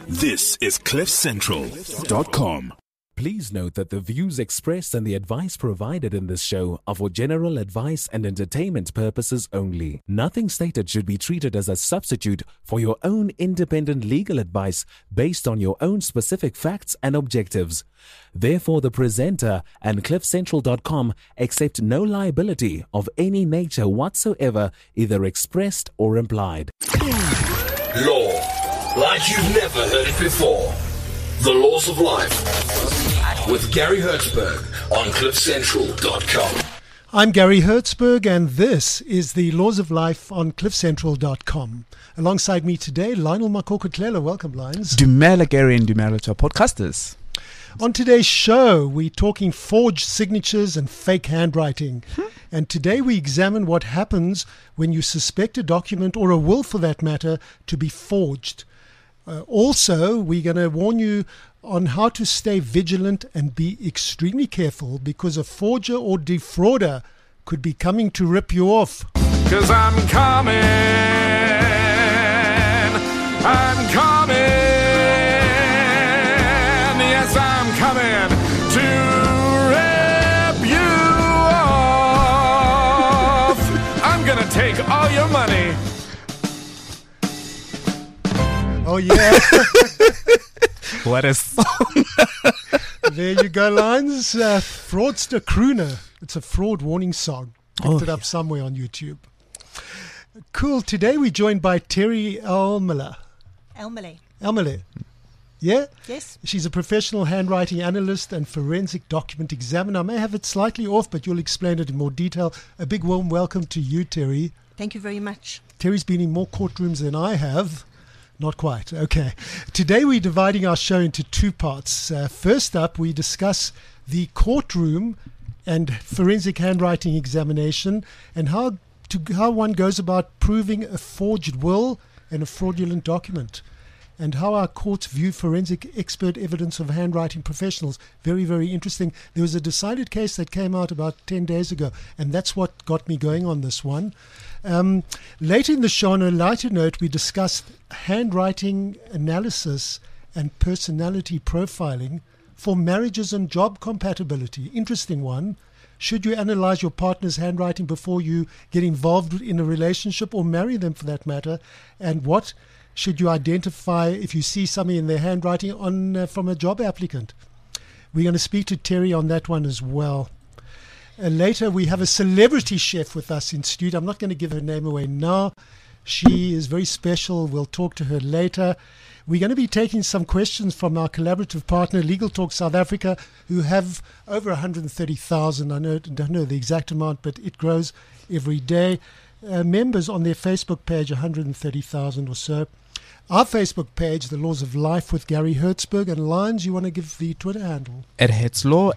This is CliffCentral.com. Please note that the views expressed and the advice provided in this show are for general advice and entertainment purposes only. Nothing stated should be treated as a substitute for your own independent legal advice based on your own specific facts and objectives. Therefore, the presenter and CliffCentral.com accept no liability of any nature whatsoever, either expressed or implied. Law, like you've never heard it before. The Laws of Life with Gary Hertzberg on CliffCentral.com. I'm Gary Hertzberg, and this is the Laws of Life on CliffCentral.com. Alongside me today, Lionel Makokotlela. Welcome, Lions. Dumela, Gary, and Dumela to our podcasters. On today's show, we're talking forged signatures and fake handwriting. And today we examine what happens when you suspect a document, or a will for that matter, to be forged. Also, we're going to warn you on how to stay vigilant and be extremely careful, because a forger or defrauder could be coming to rip you off. 'Cause I'm coming, yes, I'm coming to rip you off. I'm gonna take all your money. Oh, yeah. What a song. There you go, Lions. Fraudster Crooner. It's a fraud warning song. Picked it up somewhere on YouTube. Cool. Today we're joined by Terry Elmele. Elmele. Yeah? Yes. She's a professional handwriting analyst and forensic document examiner. I may have it slightly off, but you'll explain it in more detail. A big warm welcome to you, Terry. Thank you very much. Terry's been in more courtrooms than I have. Not quite. Okay. Today we're dividing our show into two parts. First up, we discuss the courtroom and forensic handwriting examination, and how one goes about proving a forged will and a fraudulent document, and how our courts view forensic expert evidence of handwriting professionals. Very, very interesting. There was a decided case that came out about 10 days ago, and that's what got me going on this one. Later in the show, on a lighter note, we discussed handwriting analysis and personality profiling for marriages and job compatibility. Interesting one. Should you analyze your partner's handwriting before you get involved in a relationship, or marry them for that matter? And what should you identify if you see something in their handwriting from a job applicant? We're going to speak to Terry on that one as well. Later, we have a celebrity chef with us in studio. I'm not going to give her name away now. She is very special. We'll talk to her later. We're going to be taking some questions from our collaborative partner, Legal Talk South Africa, who have over 130,000. I don't know the exact amount, but it grows every day. Members on their Facebook page, 130,000 or so. Our Facebook page, The Laws of Life with Gary Hertzberg. And Lions, you want to give the Twitter handle? At Hertzlaw,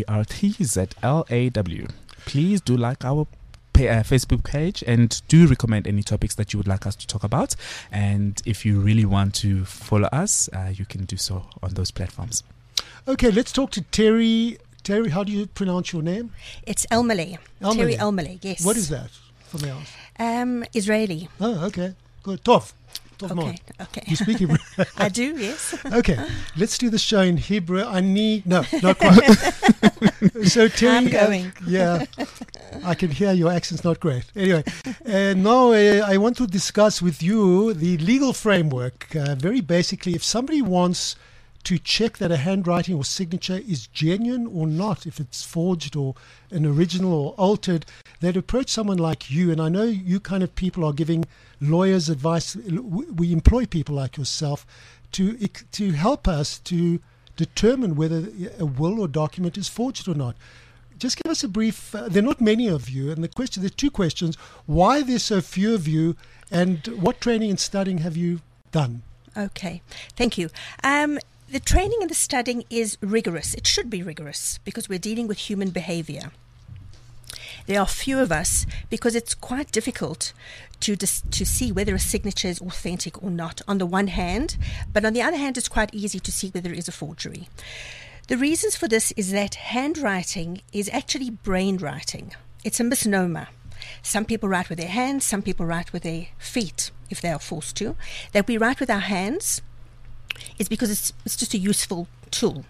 HERTZLAW. Please do like our Facebook page, and do recommend any topics that you would like us to talk about. And if you really want to follow us, you can do so on those platforms. Okay, let's talk to Terry. Terry, how do you pronounce your name? It's Elmele. Terry Elmele, yes. What is that? For me, Israeli. Oh, okay. Good. Tov. Okay. You speak Hebrew? I do, yes. Okay, let's do the show in Hebrew. No, not quite. So Terry, I'm going. Yeah, I can hear your accent's not great. Anyway, now I want to discuss with you the legal framework. Very basically, if somebody wants to check that a handwriting or signature is genuine or not, if it's forged or an original or altered, they'd approach someone like you. And I know you kind of people are giving lawyers advice. We employ people like yourself to help us to determine whether a will or document is forged or not. Just give us a brief. There are not many of you, and there's two questions: why there's so few of you, and what training and studying have you done? Okay, thank you. The training and the studying is rigorous. It should be rigorous because we're dealing with human behavior. There are few of us because it's quite difficult to see whether a signature is authentic or not on the one hand, but on the other hand, it's quite easy to see whether there is a forgery. The reasons for this is that handwriting is actually brain writing. It's a misnomer. Some people write with their hands, some people write with their feet, if they are forced to. That we write with our hands is because it's just a useful tool.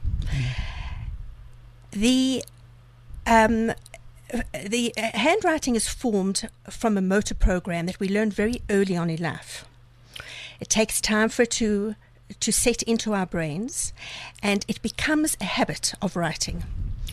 The handwriting is formed from a motor program that we learned very early on in life. It takes time for it to set into our brains, and it becomes a habit of writing.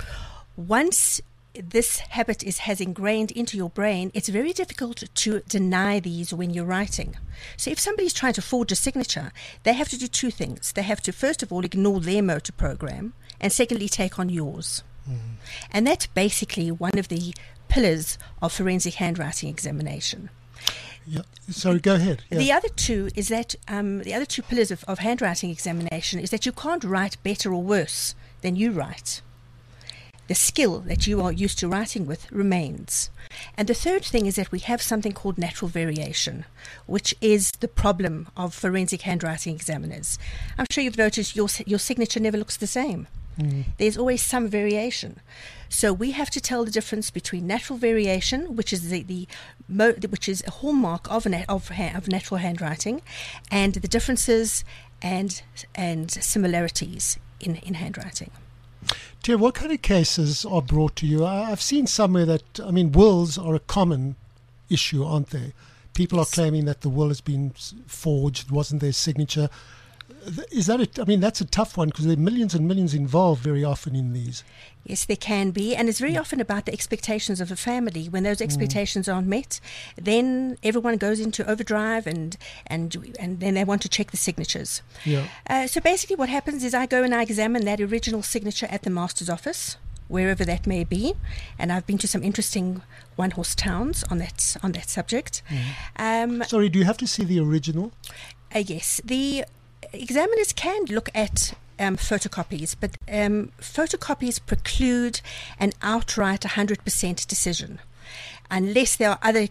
Once this habit has ingrained into your brain, it's very difficult to deny these when you're writing. So if somebody's trying to forge a signature, they have to do two things. They have to, first of all, ignore their motor program, and secondly, take on yours. And that's basically one of the pillars of forensic handwriting examination. Yeah. Sorry, go ahead. Yeah. The other two is that the other two pillars of handwriting examination is that you can't write better or worse than you write. The skill that you are used to writing with remains. And the third thing is that we have something called natural variation, which is the problem of forensic handwriting examiners. I'm sure you've noticed your signature never looks the same. There's always some variation. So we have to tell the difference between natural variation, which is which is a hallmark of natural handwriting, and the differences and similarities in handwriting. Terry, what kind of cases are brought to you? I've seen somewhere that, wills are a common issue, aren't they? People are claiming that the will has been forged, wasn't their signature. Is that that's a tough one because there are millions and millions involved very often in these. Yes, there can be, and it's very often about the expectations of a family. When those expectations aren't met, then everyone goes into overdrive, and then they want to check the signatures. Yeah. So basically, what happens is I go and I examine that original signature at the master's office, wherever that may be, and I've been to some interesting one-horse towns on that subject. Sorry, do you have to see the original? Yes, the examiners can look at photocopies, but photocopies preclude an outright 100% decision unless there are other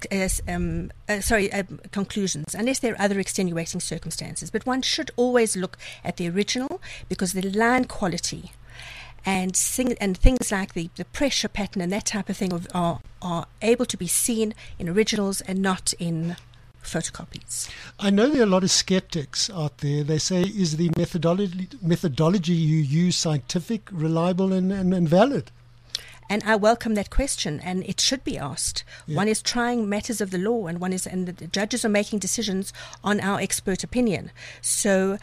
conclusions, unless there are other extenuating circumstances. But one should always look at the original because the line quality and things like the pressure pattern and that type of thing are able to be seen in originals and not in photocopies. I know there are a lot of skeptics out there. They say, is the methodology you use scientific, reliable, and valid? And I welcome that question, and it should be asked. Yeah. One is trying matters of the law, and the judges are making decisions on our expert opinion. So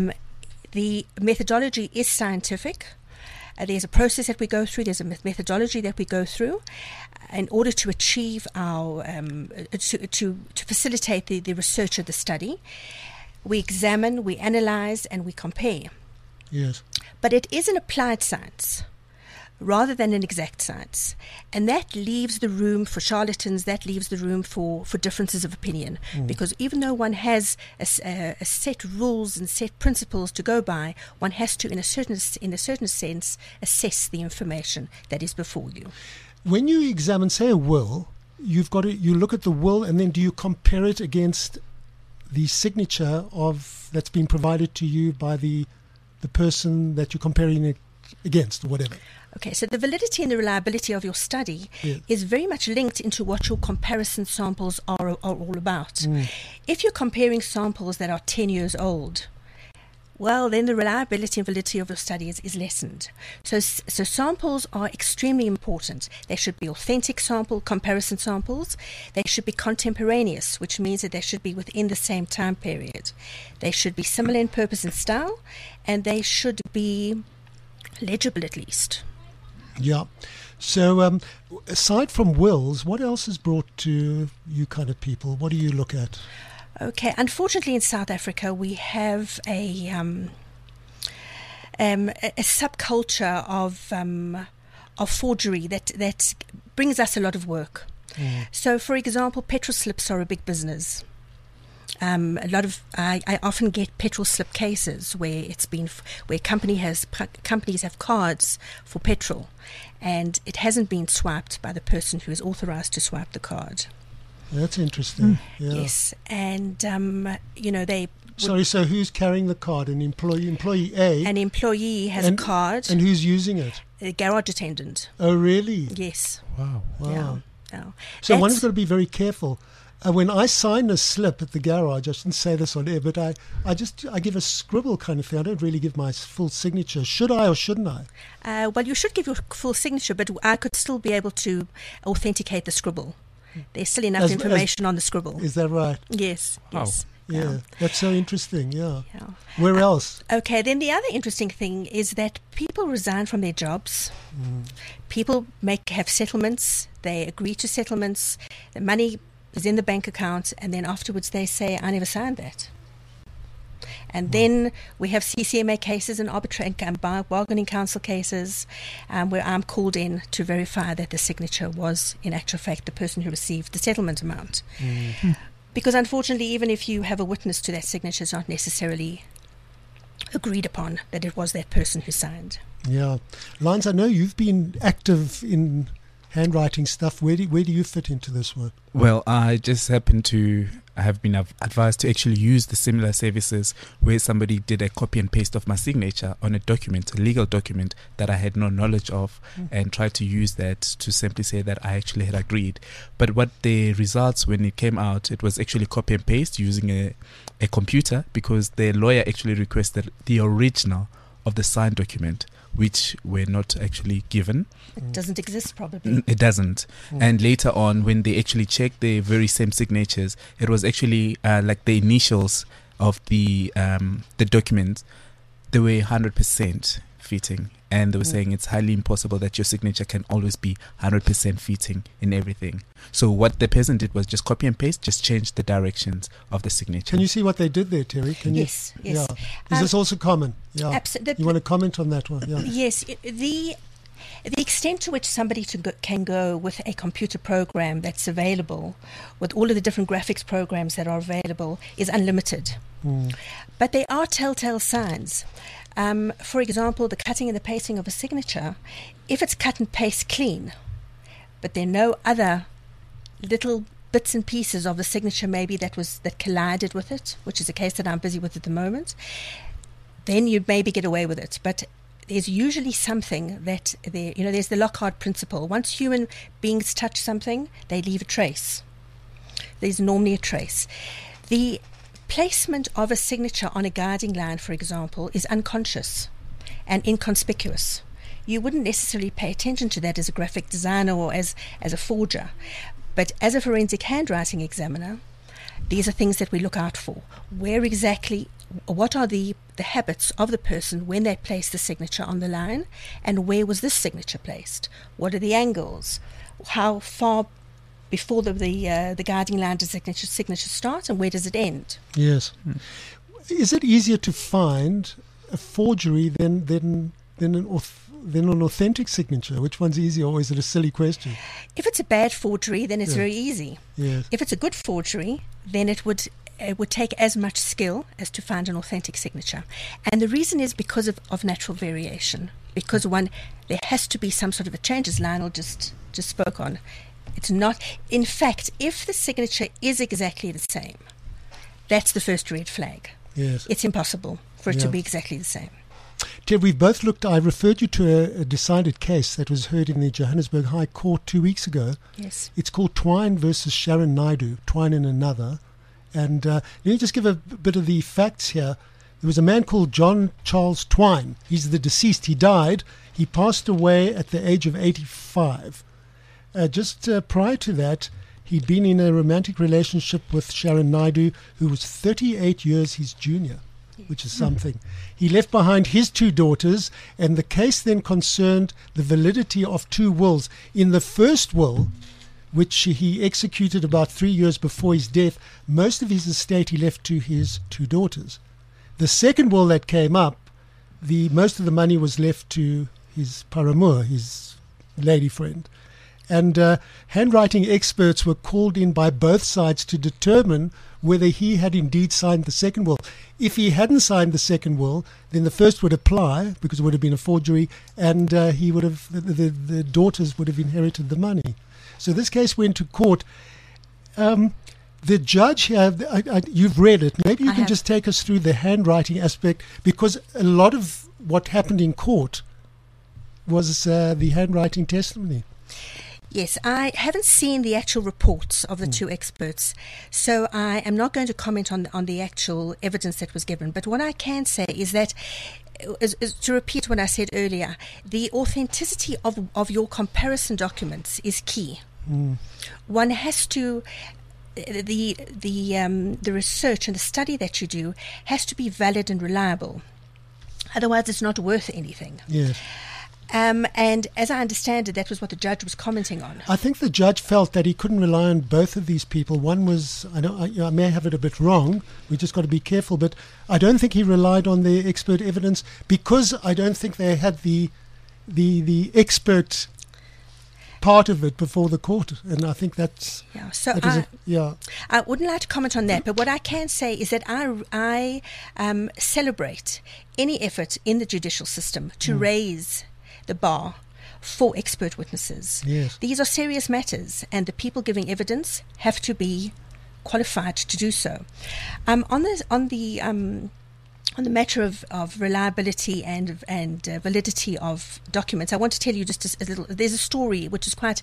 the methodology is scientific. There's a process that we go through. There's a methodology that we go through in order to achieve our to facilitate the research of the study. We examine, we analyze, and we compare. Yes. But it is an applied science rather than an exact science, and that leaves the room for charlatans. That leaves the room for differences of opinion, because even though one has a set rules and set principles to go by, one has to, in a certain sense, assess the information that is before you. When you examine, say, a will, you look at the will, and then do you compare it against the signature that's been provided to you by the person that you're comparing it against, or whatever? Okay, so the validity and the reliability of your study is very much linked into what your comparison samples are all about. If you're comparing samples that are 10 years old, well, then the reliability and validity of your study is lessened. So samples are extremely important. They should be authentic comparison samples. They should be contemporaneous, which means that they should be within the same time period. They should be similar in purpose and style, and they should be legible at least. Yeah. So aside from wills, what else is brought to you kind of people? What do you look at? Okay. Unfortunately, in South Africa, we have a subculture of forgery that brings us a lot of work. So, for example, petrol slips are a big business. I often get petrol slip cases where companies have cards for petrol, and it hasn't been swiped by the person who is authorized to swipe the card. That's interesting. Yeah. Yes, and they. Sorry, so who's carrying the card? An employee A? An employee has a card. And who's using it? A garage attendant. Oh, really? Yes. Wow. Yeah. So one's got to be very careful. When I sign a slip at the garage, I shouldn't say this on air, but I give a scribble kind of thing. I don't really give my full signature. Should I or shouldn't I? Well, you should give your full signature, but I could still be able to authenticate the scribble. There's still enough information on the scribble. Is that right? Yes. Wow. Yes. Yeah, that's so interesting. Yeah. Yeah. Where else? Okay, then the other interesting thing is that people resign from their jobs. People have settlements. They agree to settlements. The money is in the bank account, and then afterwards they say, I never signed that. And then we have CCMA cases and bargaining council cases where I'm called in to verify that the signature was, in actual fact, the person who received the settlement amount. Because unfortunately, even if you have a witness to that signature, it's not necessarily agreed upon that it was that person who signed. Yeah. Lance, I know you've been active in handwriting stuff. Where do you fit into this one? Well, I just happen to have been advised to actually use the similar services where somebody did a copy and paste of my signature on a document, a legal document that I had no knowledge of, and tried to use that to simply say that I actually had agreed. But what the results, when it came out, it was actually copy and paste using a computer, because the lawyer actually requested the original of the signed document, which were not actually given. It doesn't exist, probably. It doesn't. And later on, when they actually checked the very same signatures, it was actually like the initials of the document. They were 100% fitting. And they were saying it's highly impossible that your signature can always be 100% fitting in everything. So what the person did was just copy and paste, just change the directions of the signature. Can you see what they did there, Terry? Yes. Yeah. Is this also common? Yeah. Absolutely. You want to comment on that one? Yeah. Yes. The extent to which somebody can go with a computer program that's available, with all of the different graphics programs that are available, is unlimited. But there are telltale signs. For example, the cutting and the pasting of a signature, if it's cut and paste clean, but there are no other little bits and pieces of the signature maybe that collided with it, which is a case that I'm busy with at the moment, then you'd maybe get away with it. But there's usually something that there's the Lockhart principle. Once human beings touch something, they leave a trace. There's normally a trace. The placement of a signature on a guiding line, for example, is unconscious and inconspicuous. You wouldn't necessarily pay attention to that as a graphic designer or as a forger. But as a forensic handwriting examiner, these are things that we look out for. What are the habits of the person when they place the signature on the line, and where was this signature placed? What are the angles? How far before the guiding line does the signature start, and where does it end? Yes. Is it easier to find a forgery than an authentic signature? Which one's easier, or is it a silly question? If it's a bad forgery, then it's very easy. Yes. If it's a good forgery, then it would take as much skill as to find an authentic signature. And the reason is because of natural variation. Because there has to be some sort of a change, as Lionel just spoke on. It's not. In fact, if the signature is exactly the same, that's the first red flag. Yes. It's impossible for it to be exactly the same. Ted, we've both looked. I referred you to a decided case that was heard in the Johannesburg High Court 2 weeks ago. Yes. It's called Twine versus Sharon Naidoo, Twine and Another. And let me just give a bit of the facts here. There was a man called John Charles Twine. He's the deceased. He died. He passed away at the age of 85. Just prior to that, he'd been in a romantic relationship with Sharon Naidoo, who was 38 years his junior, which is something. He left behind his 2 daughters, and the case then concerned the validity of 2 wills. In the first will, which he executed about 3 years before his death, most of his estate he left to his 2 daughters. The second will that came up, most of the money was left to his paramour, his lady friend. And handwriting experts were called in by both sides to determine whether he had indeed signed the second will. If he hadn't signed the second will, then the first would apply, because it would have been a forgery, and he would have the daughters would have inherited the money. So this case went to court. The judge here, you've read it. Maybe you can just take us through the handwriting aspect, because a lot of what happened in court was the handwriting testimony. Yes, I haven't seen the actual reports of the two experts, so I am not going to comment on the actual evidence that was given. But what I can say is that, is to repeat what I said earlier, the authenticity of your comparison documents is key. One has to, the research and the study that you do has to be valid and reliable. Otherwise, it's not worth anything. Yes. And as I understand it, that was what the judge was commenting on. I think the judge felt that he couldn't rely on both of these people. One was, I may have it a bit wrong, we just got to be careful, but I don't think he relied on the expert evidence because I don't think they had the expert part of it before the court, and I think that's... Yeah, so yeah. I wouldn't like to comment on that, but what I can say is that I celebrate any effort in the judicial system to raise the bar for expert witnesses. Yes. These are serious matters, and the people giving evidence have to be qualified to do so. On the matter of reliability and validity of documents, I want to tell you just a little. There's a story which is quite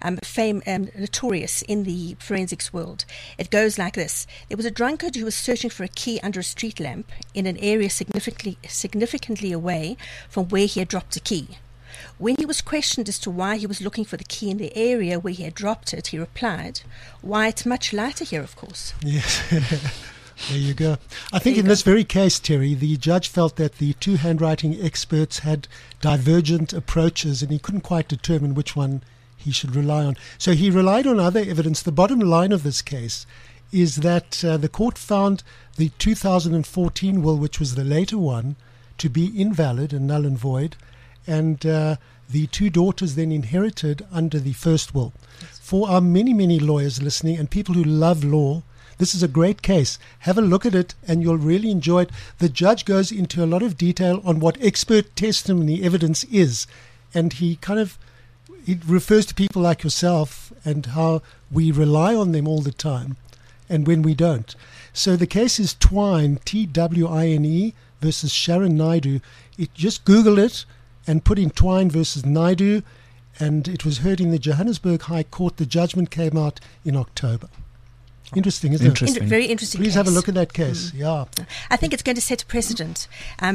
notorious in the forensics world. It goes like this: there was a drunkard who was searching for a key under a street lamp in an area significantly away from where he had dropped a key. When he was questioned as to why he was looking for the key in the area where he had dropped it, he replied, "Why, it's much lighter here, of course." Yes. There you go. I think in this very case, Terry, the judge felt that the two handwriting experts had divergent approaches and he couldn't quite determine which one he should rely on. So he relied on other evidence. The bottom line of this case is that the court found the 2014 will, which was the later one, to be invalid and null and void, and the two daughters then inherited under the first will. Yes. For our many, many lawyers listening and people who love law, this is a great case. Have a look at it and you'll really enjoy it. The judge goes into a lot of detail on what expert testimony evidence is. And he refers to people like yourself and how we rely on them all the time and when we don't. So the case is Twine, Twine versus Sharon Naidoo. Just Google it and put in Twine versus Naidoo, and it was heard in the Johannesburg High Court. The judgment came out in October. Interesting, isn't it? Very interesting. Please case. have a look at that case. Yeah, I think it's going to set a precedent,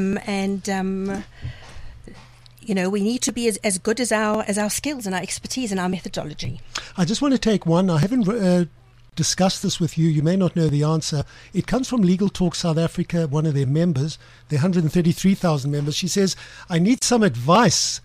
we need to be as good as our skills and our expertise and our methodology. I just want to take one. I haven't discussed this with you. You may not know the answer. It comes from Legal Talk South Africa, one of their members. They're 133,000 members. She says, "I need some advice.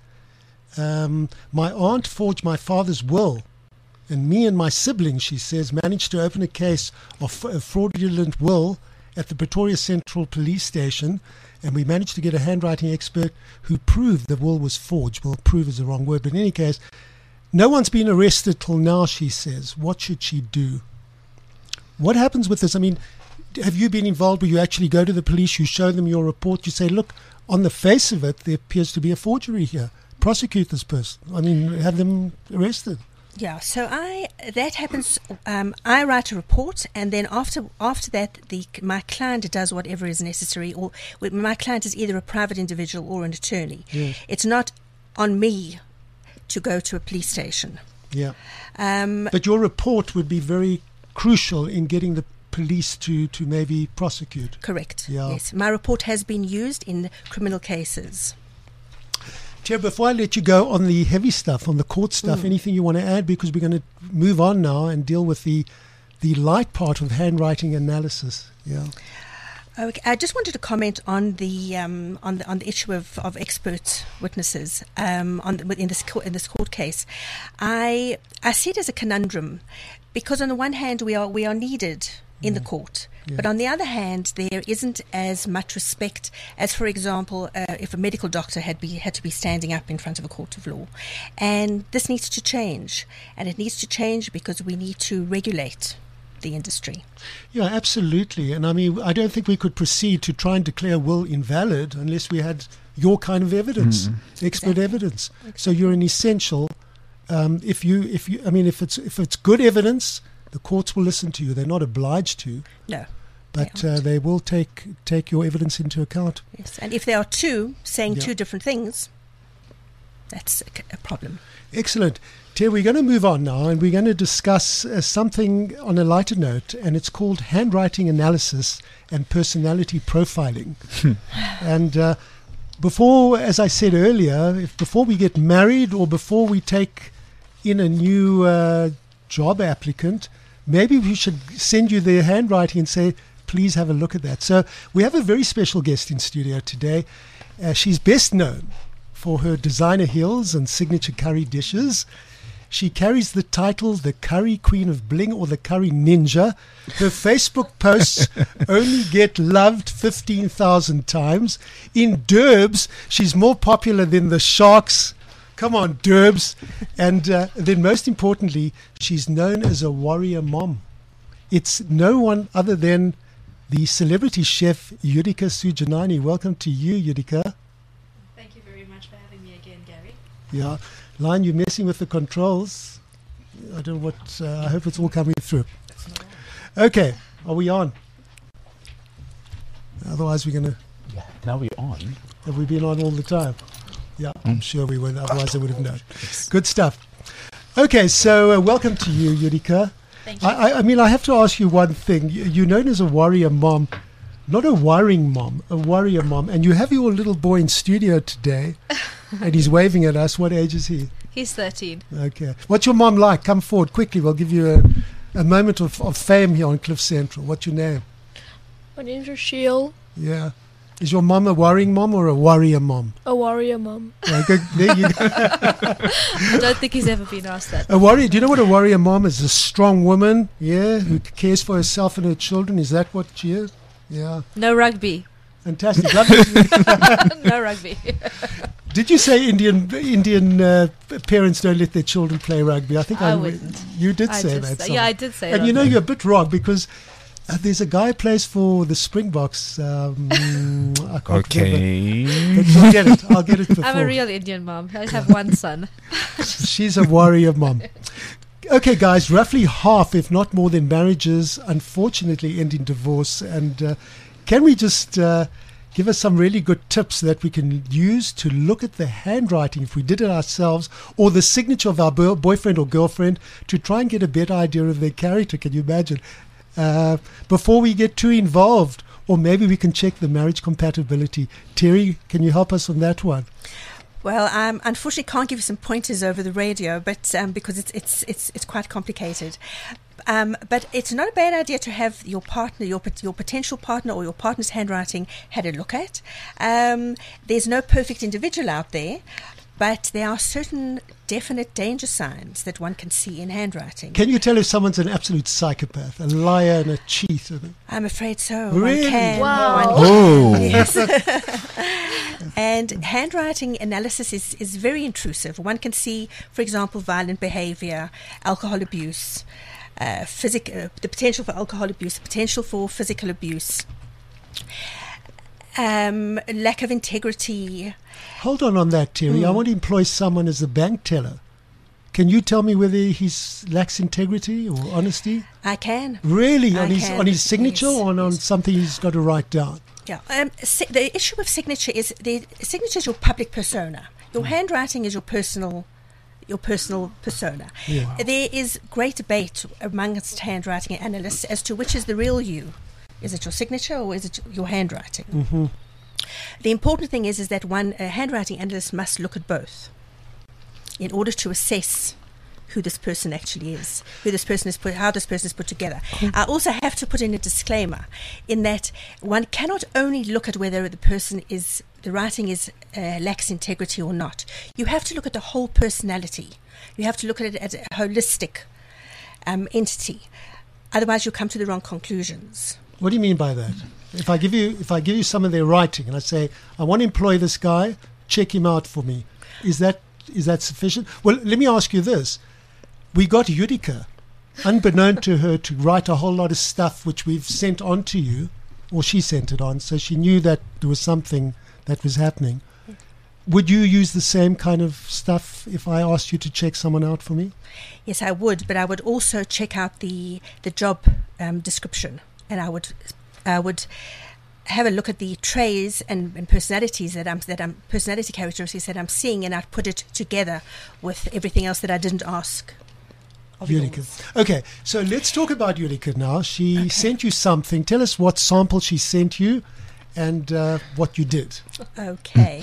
My aunt forged my father's will. And me and my siblings," she says, "managed to open a case of a fraudulent will at the Pretoria Central Police Station, and we managed to get a handwriting expert who proved the will was forged." Well, prove is the wrong word, but in any case, no one's been arrested till now, she says. What should she do? What happens with this? I mean, have you been involved where you actually go to the police, you show them your report, you say, look, on the face of it, there appears to be a forgery here. Prosecute this person. I mean, have them arrested. Yeah, so that happens. I write a report, and then after that, my client does whatever is necessary. Or my client is either a private individual or an attorney. Yes. It's not on me to go to a police station. Yeah. But your report would be very crucial in getting the police to maybe prosecute. Correct. Yeah. Yes, my report has been used in criminal cases. Terry, before I let you go on the heavy stuff, on the court stuff, anything you want to add? Because we're going to move on now and deal with the light part of handwriting analysis. Yeah. Okay, I just wanted to comment on the issue of expert witnesses in this court case. I see it as a conundrum because on the one hand we are needed in the court, but on the other hand there isn't as much respect as, for example, if a medical doctor had to be standing up in front of a court of law, and this needs to change, and it needs to change because we need to regulate the industry. Yeah, absolutely. And I mean, I don't think we could proceed to try and declare will invalid unless we had your kind of evidence, expert evidence. Exactly. So you're an essential. If it's good evidence, the courts will listen to you. They're not obliged to. No. But they will take your evidence into account. Yes, and if there are two saying two different things, that's a problem. Excellent. Terry, we're going to move on now, and we're going to discuss something on a lighter note, and it's called handwriting analysis and personality profiling. And before, as I said earlier, before we get married or before we take in a new job applicant, maybe we should send you their handwriting and say, please have a look at that. So we have a very special guest in studio today. She's best known for her designer heels and signature curry dishes. She carries the title the Curry Queen of Bling or the Curry Ninja. Her Facebook posts only get loved 15,000 times. In Derbs, she's more popular than the Sharks. Come on, Derbs. And then most importantly, she's known as a warrior mom. It's no one other than the celebrity chef, Yudika Sujanani. Welcome to you, Yudika. Thank you very much for having me again, Gary. Yeah. Lion, you're messing with the controls. I don't know what... I hope it's all coming through. Okay. Are we on? Otherwise, we're going to... Yeah, now we're on. Have we been on all the time? Yeah, I'm sure we would. Otherwise, I would have known. Good stuff. Okay, so welcome to you, Yudika. Thank you. I mean, I have to ask you one thing. You're known as a warrior mom, not a worrying mom, a warrior mom. And you have your little boy in studio today, and he's waving at us. What age is he? He's 13. Okay. What's your mom like? Come forward quickly. We'll give you a moment of fame here on Cliff Central. What's your name? My name's Rochelle. Yeah. Is your mom a worrying mom or a warrior mom? A warrior mom. Okay, there you go. I don't think he's ever been asked that. A warrior. Do you know what a warrior mom is? A strong woman, yeah, who cares for herself and her children. Is that what she is? Yeah. No rugby. Fantastic. No rugby. Did you say Indian parents don't let their children play rugby? I think I wouldn't. You did I say just- that. yeah, I did say And that. you know you're a bit wrong because there's a guy who plays for the Springboks. I can't remember. Okay. But I'll get it before. I'm a real Indian mom. I have one son. She's a warrior mom. Okay, guys, roughly half, if not more than marriages, unfortunately end in divorce. And can we just give us some really good tips that we can use to look at the handwriting, if we did it ourselves, or the signature of our boyfriend or girlfriend, to try and get a better idea of their character? Can you imagine? Before we get too involved, or maybe we can check the marriage compatibility. Terry, can you help us on that one? Well, unfortunately, can't give you some pointers over the radio, but because it's quite complicated. But it's not a bad idea to have your partner, your potential partner, or your partner's handwriting had a look at. There's no perfect individual out there, but there are certain definite danger signs that one can see in handwriting. Can you tell if someone's an absolute psychopath, a liar and a cheat? I'm afraid so. Really? One can. Wow. Oh. Yes. And handwriting analysis is very intrusive. One can see, for example, violent behavior, alcohol abuse, the potential for alcohol abuse, the potential for physical abuse, lack of integrity. Hold on that, Terry. I want to employ someone as a bank teller. Can you tell me whether he lacks integrity or honesty? I can. Really? I On his signature, yes, or on yes. something he's got to write down? Yeah. The issue of signature is your public persona. Your handwriting is your personal persona. Yeah. There is great debate amongst handwriting analysts as to which is the real you. Is it your signature or is it your handwriting? Mm-hmm. The important thing is that a handwriting analyst must look at both in order to assess who this person actually is, how this person is put together. I also have to put in a disclaimer in that one cannot only look at whether the writing lacks integrity or not. You have to look at the whole personality. You have to look at it as a holistic entity. Otherwise, you'll come to the wrong conclusions. What do you mean by that? If I give you some of their writing and I say, I want to employ this guy, check him out for me, is that sufficient? Well, let me ask you this. We got Yudika, unbeknown to her, to write a whole lot of stuff which we've sent on to you, or she sent it on, so she knew that there was something that was happening. Would you use the same kind of stuff if I asked you to check someone out for me? Yes, I would, but I would also check out the job description, and I would have a look at the traits and personalities personality characteristics that I'm seeing, and I'd put it together with everything else that I didn't ask of Julika. yours. Okay, so let's talk about Julika now. She sent you something. Tell us what sample she sent you and what you did. Okay.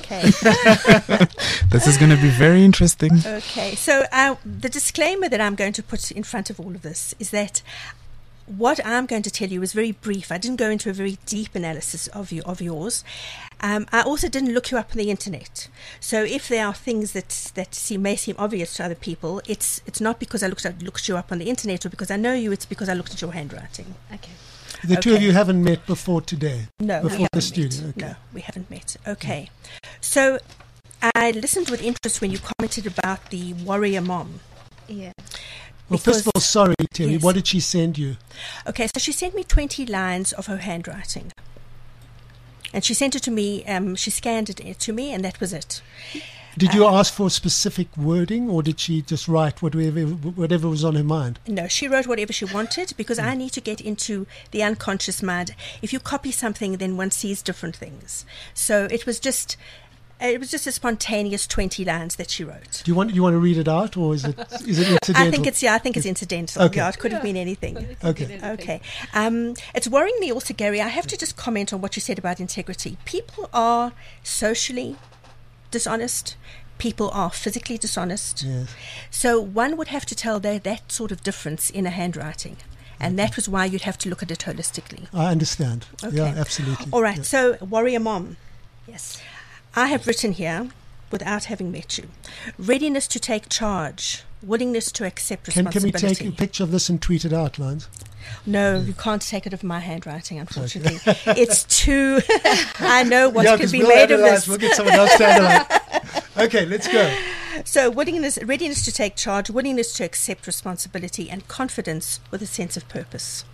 This is going to be very interesting. Okay, so the disclaimer that I'm going to put in front of all of this is that what I'm going to tell you is very brief. I didn't go into a very deep analysis of yours. I also didn't look you up on the internet. So if there are things that may seem obvious to other people, it's not because I looked you up on the internet or because I know you. It's because I looked at your handwriting. Okay. The two of you haven't met before today? No, before we the haven't studio? met. Okay. No, we haven't met. Okay. So I listened with interest when you commented about the warrior mom. Yeah. Well, first of all, sorry, Terry, Yes. what did she send you? Okay, so she sent me 20 lines of her handwriting. And she sent it to me, she scanned it to me, and that was it. Did you ask for specific wording, or did she just write whatever was on her mind? No, she wrote whatever she wanted, because I need to get into the unconscious mind. If you copy something, then one sees different things. So it was just a spontaneous 20 lines that she wrote. Do you want to read it out, or is it incidental? I think it's incidental. Okay. Yeah, it could have been anything. Okay. Okay. It's worrying me also, Gary. I have to just comment on what you said about integrity. People are socially dishonest. People are physically dishonest. Yes. So one would have to tell that sort of difference in a handwriting. And that was why you'd have to look at it holistically. I understand. Okay. Yeah, absolutely. All right. Yeah. So, warrior mom. Yes. I have written here, without having met you, readiness to take charge, willingness to accept Can we responsibility. take a picture of this and tweet it out, Lines? No, you can't take it of my handwriting, unfortunately. It's too... I know what could 'cause be we'll made of analyze, this. We'll get someone else to analyze. Okay, let's go. So readiness to take charge, willingness to accept responsibility, and confidence with a sense of purpose.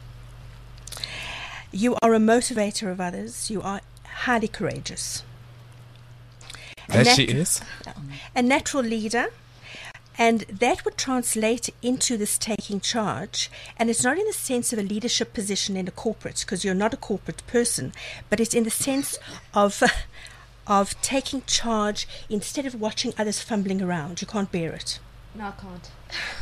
You are a motivator of others. You are highly courageous. That she is. A natural leader, and that would translate into this taking charge. And it's not in the sense of a leadership position in a corporate, because you're not a corporate person, but it's in the sense of taking charge instead of watching others fumbling around. You can't bear it. No, I can't.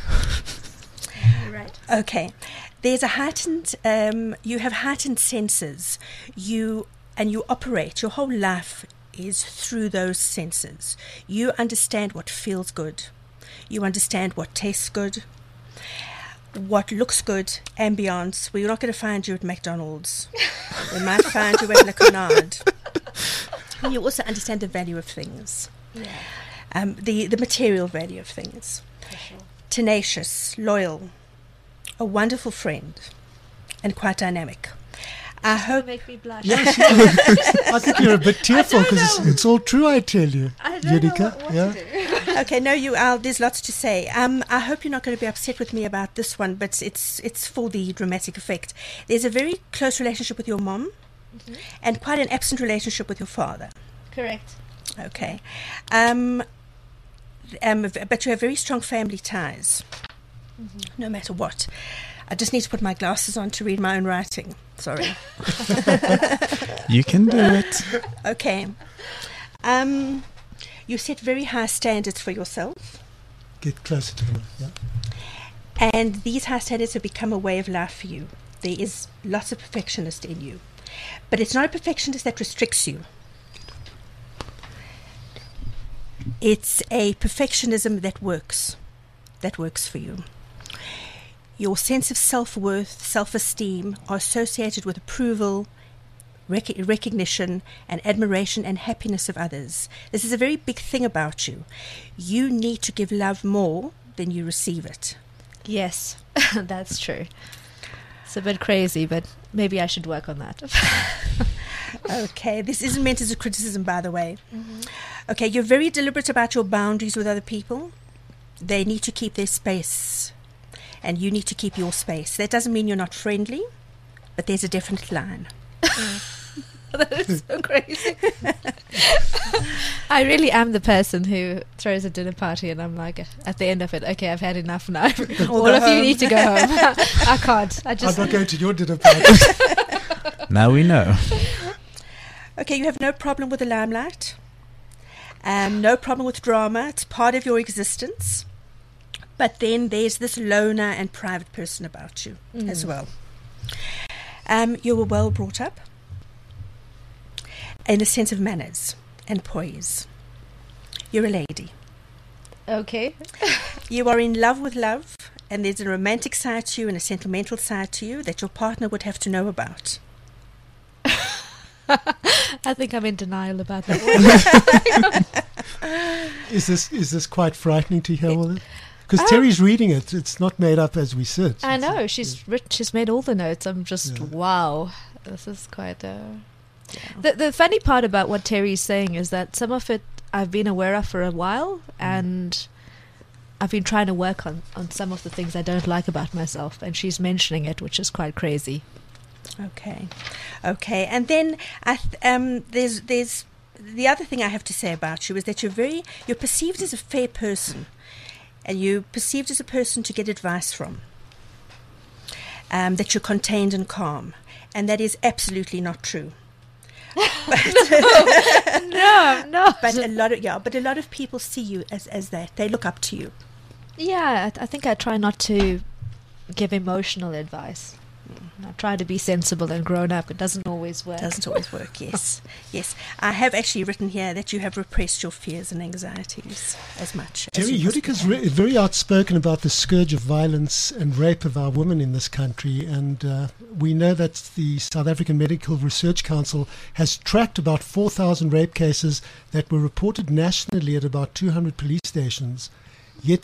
Right. Okay. There's a heightened, you have heightened senses. You operate, your whole life is through those senses. You understand what feels good. You understand what tastes good, what looks good, ambience. We're not going to find you at McDonald's. We might find you at Le Canard. You also understand the value of things, the material value of things. Sure. Tenacious, loyal, a wonderful friend, and quite dynamic. I hope. Make me blush. Yeah, I think you're a bit tearful because it's all true, I tell you. I don't know Julika. what Yeah. to do. Okay, no, there's lots to say. I hope you're not going to be upset with me about this one, but it's for the dramatic effect. There's a very close relationship with your mom, and quite an absent relationship with your father. Correct. Okay, but you have very strong family ties, no matter what. I just need to put my glasses on to read my own writing. Sorry. You can do it. Okay. You set very high standards for yourself, Get closer to them. Yeah. and these high standards have become a way of life for you. There is lots of perfectionist in you, but it's not a perfectionist that restricts you. It's a perfectionism that works for you. Your sense of self-worth, self-esteem are associated with approval, recognition, and admiration and happiness of others. This is a very big thing about you. You need to give love more than you receive it. Yes, that's true. It's a bit crazy, but maybe I should work on that. Okay, this isn't meant as a criticism, by the way. Okay, you're very deliberate about your boundaries with other people. They need to keep their space, and you need to keep your space. That doesn't mean you're not friendly, but there's a definite line. That is so crazy. I really am the person who throws a dinner party and I'm like, at the end of it, okay, I've had enough now. All of you need to go home. I can't. I'm not going to your dinner party. Now we know. Okay, you have no problem with the limelight. No problem with drama. It's part of your existence. But then there's this loner and private person about you as well. You were well brought up in a sense of manners and poise. You're a lady. Okay. You are in love with love, and there's a romantic side to you and a sentimental side to you that your partner would have to know about. I think I'm in denial about that. Is this quite frightening to hear all this? Because Terry's reading it. It's not made up as we sit. I know. She's made all the notes. I'm just, wow. This is quite... The funny part about what Terry's saying is that some of it I've been aware of for a while, and I've been trying to work on some of the things I don't like about myself, and she's mentioning it, which is quite crazy. Okay, and then there's the other thing I have to say about you is that you're perceived as a fair person, and you're perceived as a person to get advice from. That you're contained and calm, and that is absolutely not true. No, no. But a lot of people see you as that. They look up to you. Yeah, I think I try not to give emotional advice. I try to be sensible and grown up. It doesn't always work. Yes. Yes. I have actually written here that you have repressed your fears and anxieties as much. Terry, Yudika's very outspoken about the scourge of violence and rape of our women in this country, and we know that the South African Medical Research Council has tracked about 4,000 rape cases that were reported nationally at about 200 police stations. Yet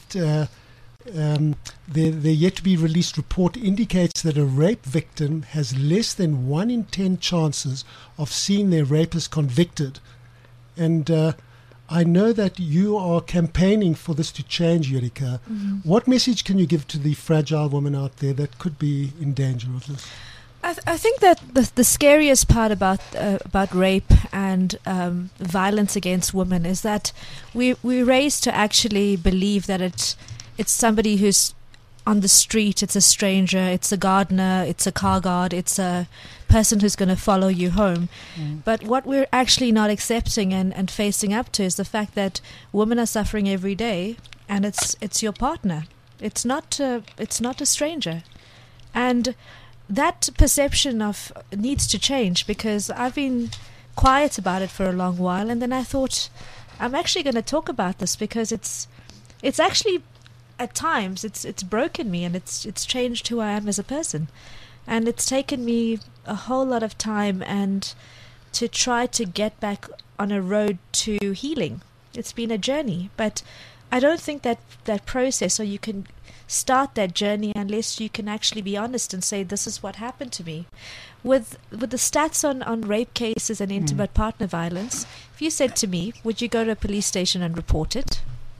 the yet to be released report indicates that a rape victim has less than 1 in 10 chances of seeing their rapist convicted. And I know that you are campaigning for this to change, Yurika. Mm-hmm. What message can you give to the fragile woman out there that could be in danger of this? I think that the scariest part about rape and violence against women is that we're raised to actually believe that it's somebody who's on the street, it's a stranger, it's a gardener, it's a car guard, it's a person who's going to follow you home. But what we're actually not accepting and facing up to is the fact that women are suffering every day, and it's your partner. It's not a stranger. And that perception needs to change, because I've been quiet about it for a long while, and then I thought I'm actually going to talk about this because it's actually at times it's broken me, and it's changed who I am as a person, and it's taken me a whole lot of time and to try to get back on a road to healing. It's been a journey, but I don't think that process, or you can start that journey unless you can actually be honest and say, this is what happened to me. With the stats on rape cases and intimate partner violence, if you said to me, would you go to a police station and report it?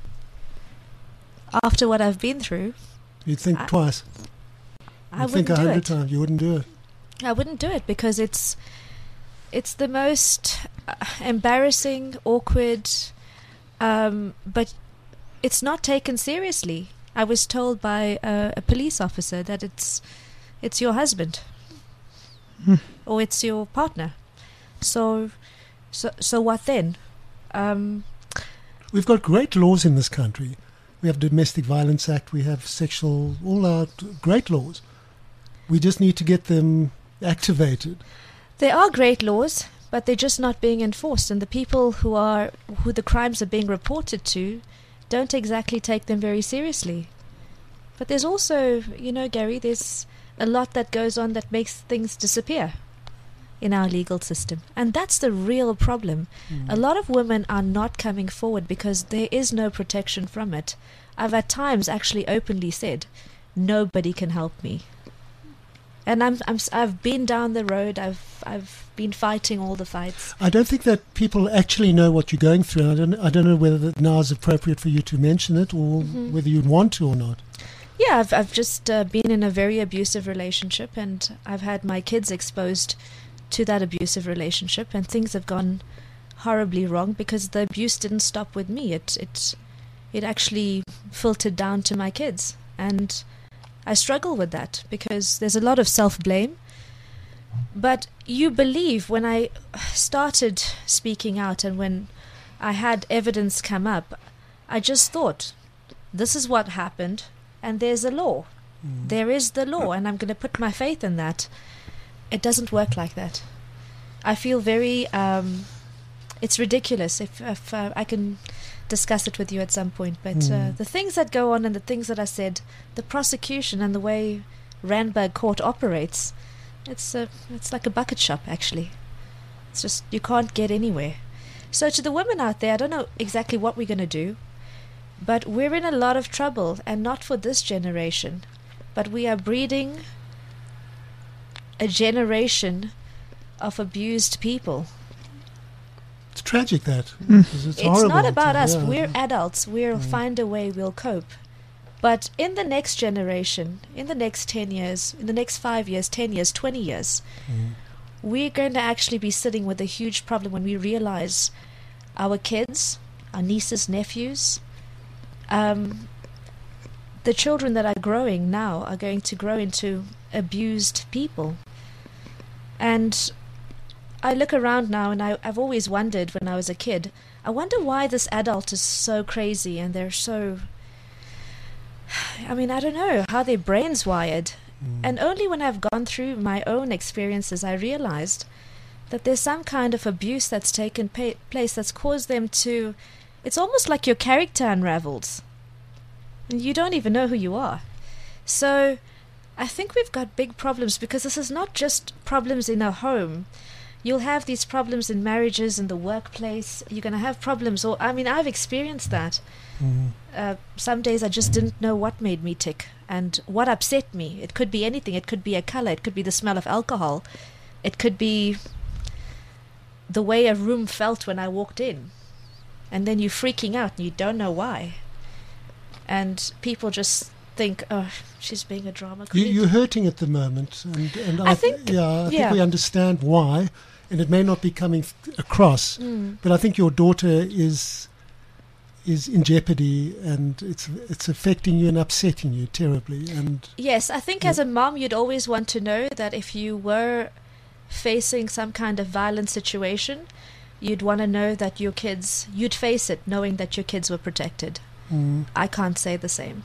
After what I've been through, you'd think twice. I wouldn't think 100 times. You wouldn't do it. I wouldn't do it because it's the most embarrassing, awkward, but it's not taken seriously. I was told by a police officer that it's your husband or it's your partner. So what then? We've got great laws in this country. We have Domestic Violence Act. We have all our great laws. We just need to get them activated. There are great laws, but they're just not being enforced, and the people who the crimes are being reported to don't exactly take them very seriously. But there's also, Gary, there's a lot that goes on that makes things disappear in our legal system. And that's the real problem. A lot of women are not coming forward because there is no protection from it. I've at times actually openly said, nobody can help me. And I've been down the road. I've been fighting all the fights. I don't think that people actually know what you're going through. I don't know whether now is appropriate for you to mention it, or whether you'd want to or not. Yeah, I've just been in a very abusive relationship, and I've had my kids exposed to that abusive relationship, and things have gone horribly wrong because the abuse didn't stop with me. It actually filtered down to my kids, and I struggle with that because there's a lot of self-blame. But you believe, when I started speaking out and when I had evidence come up, I just thought, this is what happened, and there's a law. There is the law, and I'm going to put my faith in that. It doesn't work like that. I feel very, it's ridiculous. If I can discuss it with you at some point, but the things that go on and the things that are said, the prosecution and the way Randburg Court operates, it's like a bucket shop, actually. It's just, you can't get anywhere. So to the women out there, I don't know exactly what we're going to do, but we're in a lot of trouble, and not for this generation, but we are breeding a generation of abused people. It's tragic, that. It's It's not about us. Yeah. We're adults. We'll find a way. We'll cope. But in the next generation, in the next 10 years, in the next 5 years, 10 years, 20 years, we're going to actually be sitting with a huge problem when we realize our kids, our nieces, nephews, the children that are growing now are going to grow into abused people. And I look around now, and I've always wondered when I was a kid, I wonder why this adult is so crazy and they're so... I mean, I don't know how their brain's wired. And only when I've gone through my own experiences, I realized that there's some kind of abuse that's taken place that's caused them to... It's almost like your character unravels. And you don't even know who you are. So I think we've got big problems, because this is not just problems in a home. You'll have these problems in marriages, in the workplace. You're going to have problems. Or, I mean, I've experienced that. Some days I just didn't know what made me tick and what upset me. It could be anything. It could be a color. It could be the smell of alcohol. It could be the way a room felt when I walked in. And then you're freaking out and you don't know why. And people just think, oh, she's being a drama queen. You're hurting at the moment, and I think we understand why, and it may not be coming across, but I think your daughter is in jeopardy, and it's affecting you and upsetting you terribly. And yes, I think as a mom, you'd always want to know that if you were facing some kind of violent situation, you'd want to know that your kids, you'd face it knowing that your kids were protected. I can't say the same.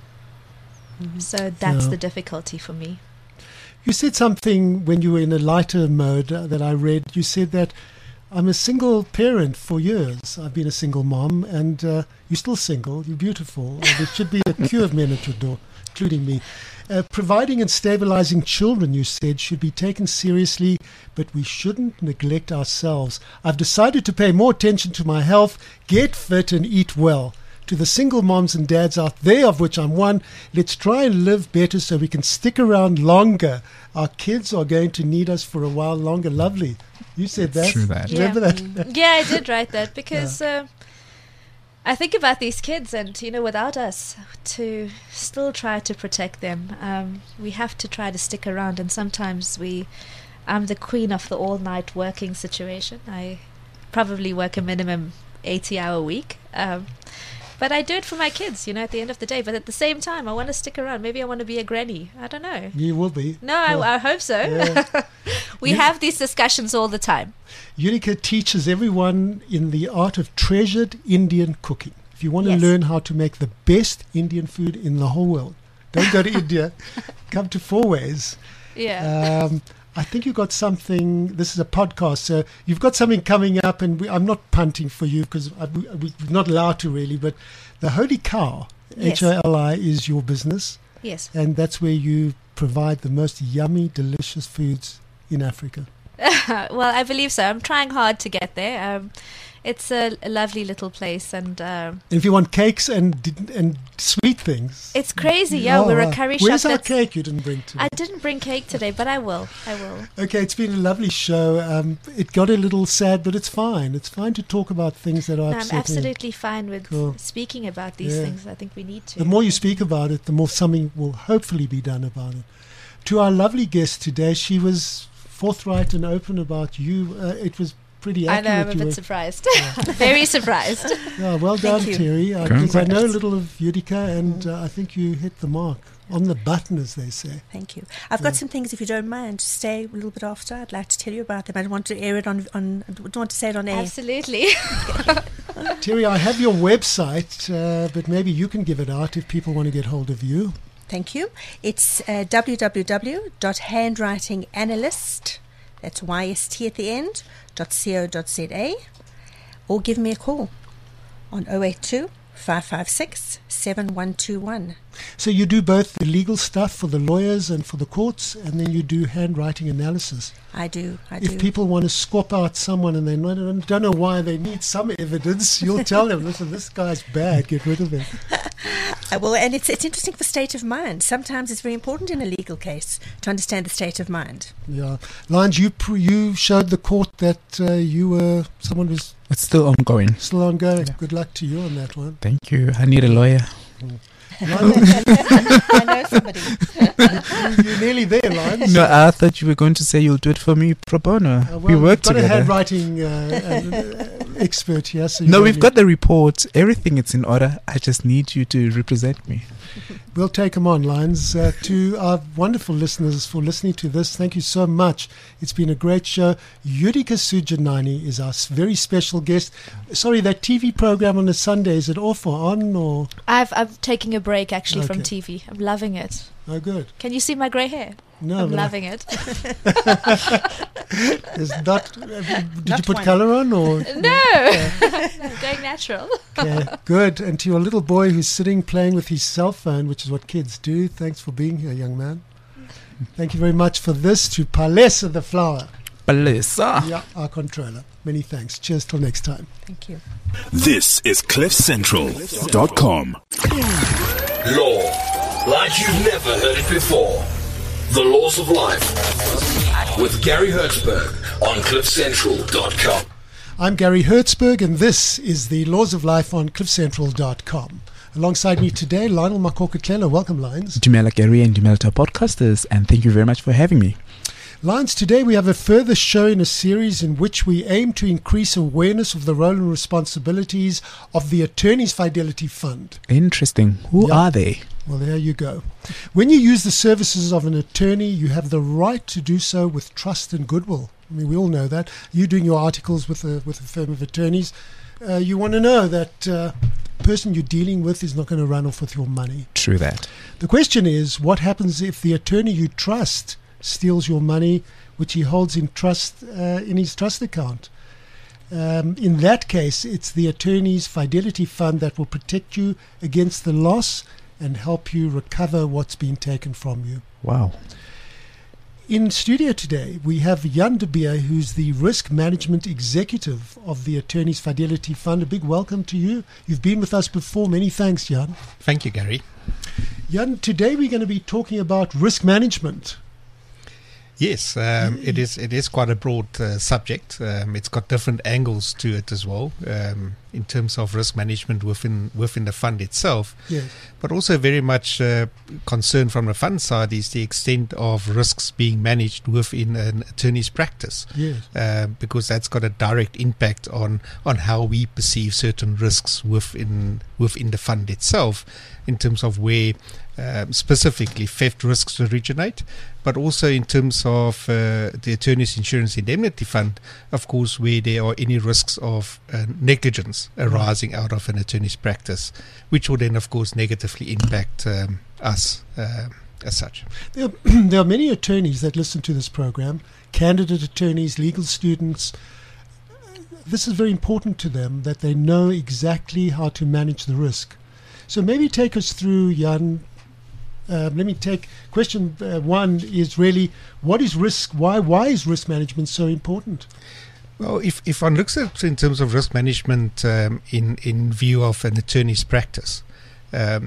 So that's the difficulty for me. You said something when you were in a lighter mode that I read. You said that I'm a single parent for years. I've been a single mom, and you're still single. You're beautiful. There should be a queue of men at your door, including me. Providing and stabilizing children, you said, should be taken seriously, but we shouldn't neglect ourselves. I've decided to pay more attention to my health, get fit, and eat well. To the single moms and dads out there, of which I'm one, let's try and live better so we can stick around longer. Our kids are going to need us for a while longer. Lovely. You said that. True that. Remember that? Yeah, I did write that because I think about these kids, and, you know, without us to still try to protect them, we have to try to stick around. And sometimes I'm the queen of the all-night working situation. I probably work a minimum 80-hour week. But I do it for my kids, you know, at the end of the day. But at the same time, I want to stick around. Maybe I want to be a granny. I don't know. You will be. No, I hope so. Yeah. We have these discussions all the time. Unica teaches everyone in the art of treasured Indian cooking. If you want to learn how to make the best Indian food in the whole world, don't go to India. Come to Four Ways. Yeah. I think you've got something. This is a podcast, so you've got something coming up, and I'm not punting for you because we're not allowed to really, but the Holy Cow, HOLI, is your business. Yes. And that's where you provide the most yummy, delicious foods in Africa. Well, I believe so. I'm trying hard to get there. It's a lovely little place, and if you want cakes and sweet things, it's crazy. Yeah, we're a curry shop. Where's our cake you didn't bring today? I didn't bring cake today, but I will. Okay, it's been a lovely show. It got a little sad, but it's fine. It's fine to talk about things that are upsetting. I'm absolutely fine with speaking about these things. I think we need to. The more you speak about it, the more something will hopefully be done about it. To our lovely guest today, she was forthright and open about you. It was pretty I accurate. know, I'm a You bit were- surprised. Very surprised. Yeah, well done, Thank you. Terry. Because I know a Congrats. little of Utica, and I think you hit the mark on the button, as they say. Thank you. I've got some things, if you don't mind, to stay a little bit after. I'd like to tell you about them. I don't want to air it on I don't want to say it on air. Absolutely. Terry, I have your website, but maybe you can give it out if people want to get hold of you. Thank you. It's www.handwritinganalyst, that's YST at the end, .co.za, or give me a call on 082 556 7121. So you do both the legal stuff for the lawyers and for the courts, and then you do handwriting analysis. I do. If people want to swap out someone and they don't know why they need some evidence, you'll tell them, listen, this guy's bad, get rid of him. Well, and it's interesting for state of mind. Sometimes it's very important in a legal case to understand the state of mind. Yeah. Lyons, you showed the court that someone was It's still ongoing. still ongoing. Good luck to you on that one. Thank you. I need a lawyer. I know somebody. You're nearly there, Lyons. No, I thought you were going to say you'll do it for me pro bono. We work we've got together. a handwriting expert here. So No, we've got the report. Everything is in order. I just need you to represent me. We'll take them on, Lyons. To our wonderful listeners for listening to this, thank you so much. It's been a great show. Utica Sujanani is our very special guest. Sorry, that TV program on a Sunday, is it off or on? Or? I'm taking a break actually from Okay. TV. I'm loving it. Oh, good. Can you see my grey hair? No, I'm but loving it. Is that, did you Not put one. colour on? Or? No, I'm going natural. Okay, good. And to your little boy who's sitting playing with his cell phone, which is what kids do, thanks for being here, young man. Thank you very much for this. To Palesa the Flower, Palesa. yeah, our controller. Many thanks. Cheers till next time. Thank you. This is CliffCentral.com. Law, like you've never heard it before. The Laws of Life with Gary Hertzberg on CliffCentral.com. I'm Gary Hertzberg, and this is the Laws of Life on CliffCentral.com. Alongside me today, Lionel Makokotlela. Welcome, Lions. Dumela Gary and Dumela to our podcasters, and thank you very much for having me. Lions, today we have a further show in a series in which we aim to increase awareness of the role and responsibilities of the Attorneys Fidelity Fund. Interesting. Who Yeah. are they? Well, there you go. When you use the services of an attorney, you have the right to do so with trust and goodwill. I mean, we all know that. You doing your articles with a firm of attorneys, you want to know that the person you're dealing with is not going to run off with your money. True that. The question is, what happens if the attorney you trust steals your money, which he holds in trust in his trust account? In that case, it's the Attorney's Fidelity Fund that will protect you against the loss and help you recover what's been taken from you. Wow. In studio today, we have Jan de Beer, who's the Risk Management Executive of the Attorney's Fidelity Fund. A big welcome to you. You've been with us before. Many thanks, Jan. Thank you, Gary. Jan, today we're going to be talking about risk management. Yes, it is quite a broad subject. It's got different angles to it as well, in terms of risk management within the fund itself. Yes. But also very much concern from the fund side is the extent of risks being managed within an attorney's practice. Yes. Because that's got a direct impact on how we perceive certain risks within the fund itself, in terms of where specifically theft risks originate, but also in terms of the Attorney's Insurance Indemnity Fund, of course, where there are any risks of negligence arising out of an attorney's practice, which will then, of course, negatively impact us as such. There are many attorneys that listen to this program, candidate attorneys, legal students. This is very important to them, that they know exactly how to manage the risk. So maybe take us through, Jan. Let me take question one is really, what is risk? Why is risk management so important? Well, if one looks at it in terms of risk management in view of an attorney's practice, there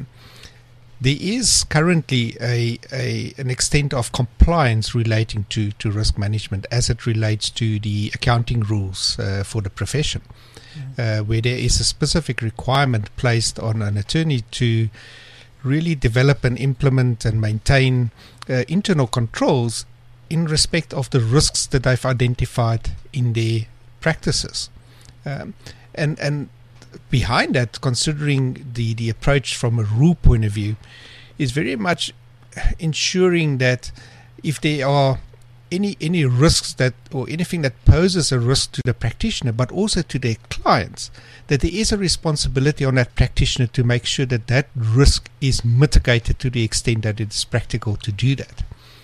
is currently an extent of compliance relating to risk management as it relates to the accounting rules for the profession, where there is a specific requirement placed on an attorney to really develop and implement and maintain internal controls in respect of the risks that they've identified in their practices. And behind that, considering the approach from a rule point of view, is very much ensuring that if there are any risks that, or anything that poses a risk to the practitioner but also to their clients, that there is a responsibility on that practitioner to make sure that that risk is mitigated to the extent that it's practical to do that.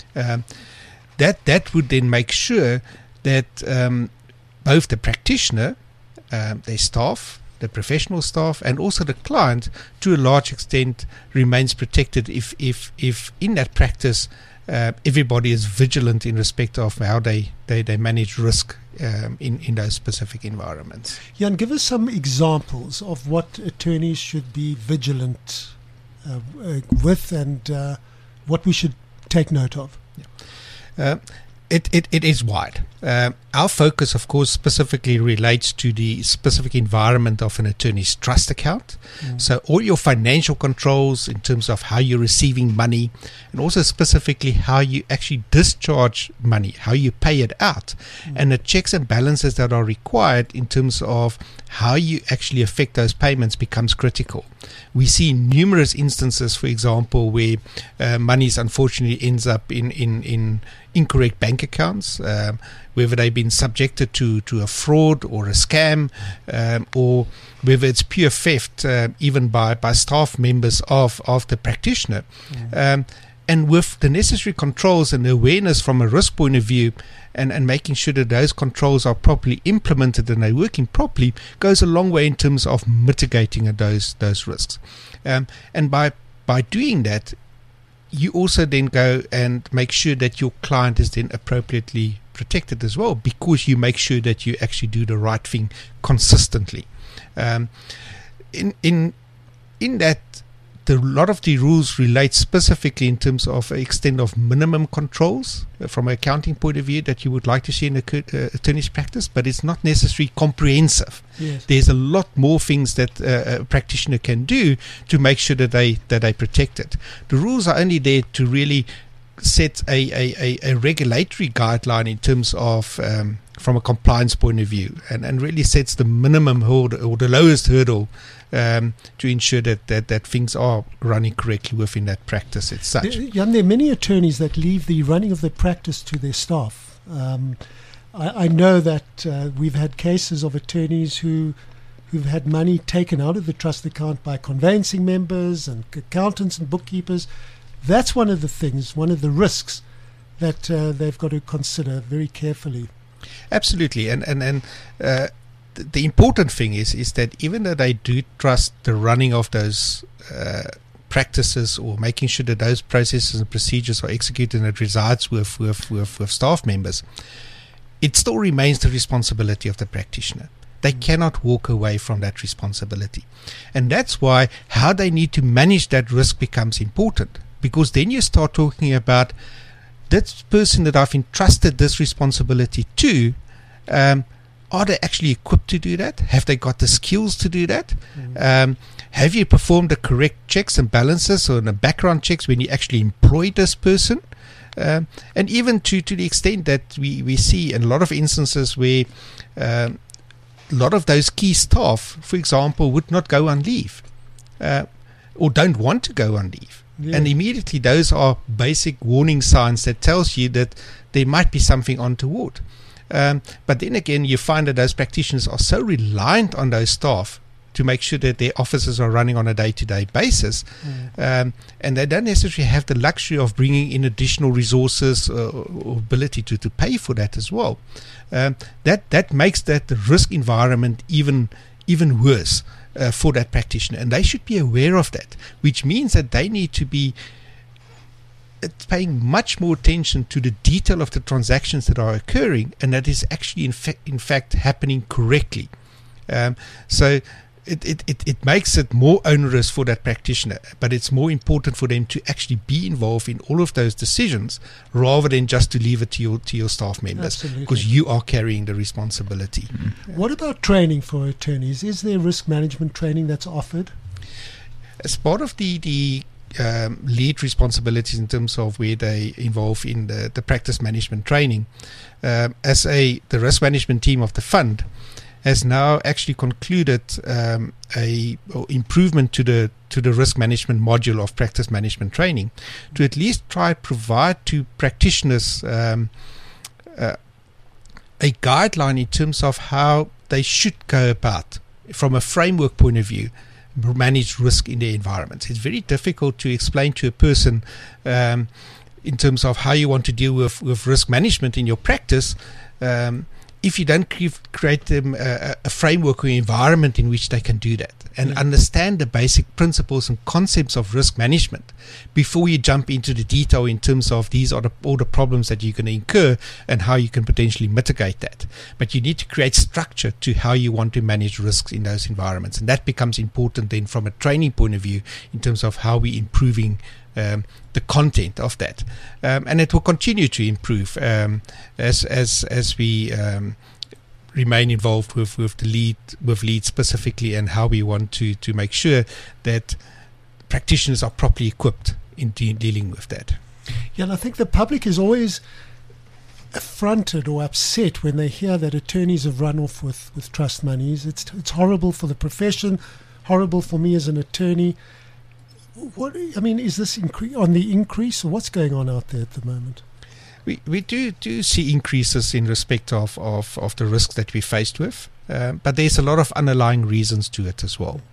That would then make sure that both the practitioner, their staff, the professional staff, and also the client, to a large extent, remains protected if in that practice everybody is vigilant in respect of how they manage risk in those specific environments. Jan, give us some examples of what attorneys should be vigilant with, and what we should take note of. It is wide. Our focus, of course, specifically relates to the specific environment of an attorney's trust account. So all your financial controls in terms of how you're receiving money, and also specifically how you actually discharge money, how you pay it out, and the checks and balances that are required in terms of how you actually affect those payments becomes critical. We see numerous instances, for example, where money unfortunately ends up in incorrect bank accounts, whether they've been subjected to a fraud or a scam, or whether it's pure theft, even by staff members of the practitioner. And with the necessary controls and awareness from a risk point of view, and making sure that those controls are properly implemented and they're working properly, goes a long way in terms of mitigating those risks. And by doing that, you also then go and make sure that your client is then appropriately protected as well, because you make sure that you actually do the right thing consistently. In that, a lot of the rules relate specifically in terms of extent of minimum controls from an accounting point of view that you would like to see in a attorney's practice, but it's not necessarily comprehensive. Yes. There's a lot more things that a practitioner can do to make sure that they protect it. The rules are only there to really set a regulatory guideline in terms of from a compliance point of view, and really sets the minimum hurdle or the lowest hurdle to ensure that things are running correctly within that practice as such. Jan, there are many attorneys that leave the running of their practice to their staff. I know that we've had cases of attorneys who've had money taken out of the trust account by conveyancing members and accountants and bookkeepers. That's one of the things, one of the risks that they've got to consider very carefully. Absolutely, and the important thing is that even though they do trust the running of those practices, or making sure that those processes and procedures are executed and it resides with staff members, it still remains the responsibility of the practitioner. They cannot walk away from that responsibility. And that's why how they need to manage that risk becomes important, because then you start talking about this person that I've entrusted this responsibility to, are they actually equipped to do that? Have they got the skills to do that? Have you performed the correct checks and balances or the background checks when you actually employed this person? And even to the extent that we see in a lot of instances where a lot of those key staff, for example, would not go on leave or don't want to go on leave. Yeah. And immediately those are basic warning signs that tells you that there might be something untoward. But then again, you find that those practitioners are so reliant on those staff to make sure that their offices are running on a day-to-day basis, and they don't necessarily have the luxury of bringing in additional resources or ability to pay for that as well. That makes that the risk environment even worse for that practitioner, and they should be aware of that, which means that they need to be paying much more attention to the detail of the transactions that are occurring, and that is actually in fact happening correctly. So it makes it more onerous for that practitioner, but it's more important for them to actually be involved in all of those decisions rather than just to leave it to your staff members. Absolutely. Because you are carrying the responsibility. What about training for attorneys? Is there risk management training that's offered? As part of the lead responsibilities in terms of where they involve in the practice management training. The risk management team of the fund has now actually concluded a improvement to the risk management module of practice management training to at least try provide to practitioners a guideline in terms of how they should go about, from a framework point of view, manage risk in their environments. It's very difficult to explain to a person in terms of how you want to deal with risk management in your practice if you don't create them a framework or environment in which they can do that and understand the basic principles and concepts of risk management before you jump into the detail in terms of these are all the problems that you're going to incur and how you can potentially mitigate that. But you need to create structure to how you want to manage risks in those environments, and that becomes important then from a training point of view in terms of how we're improving the content of that, and it will continue to improve as we remain involved with lead specifically, and how we want to make sure that practitioners are properly equipped in dealing with that. Yeah, and I think the public is always affronted or upset when they hear that attorneys have run off with trust monies. It's horrible for the profession, horrible for me as an attorney. Is this on the increase, or what's going on out there at the moment? We do see increases in respect of the risks that we're faced with, but there's a lot of underlying reasons to it as well.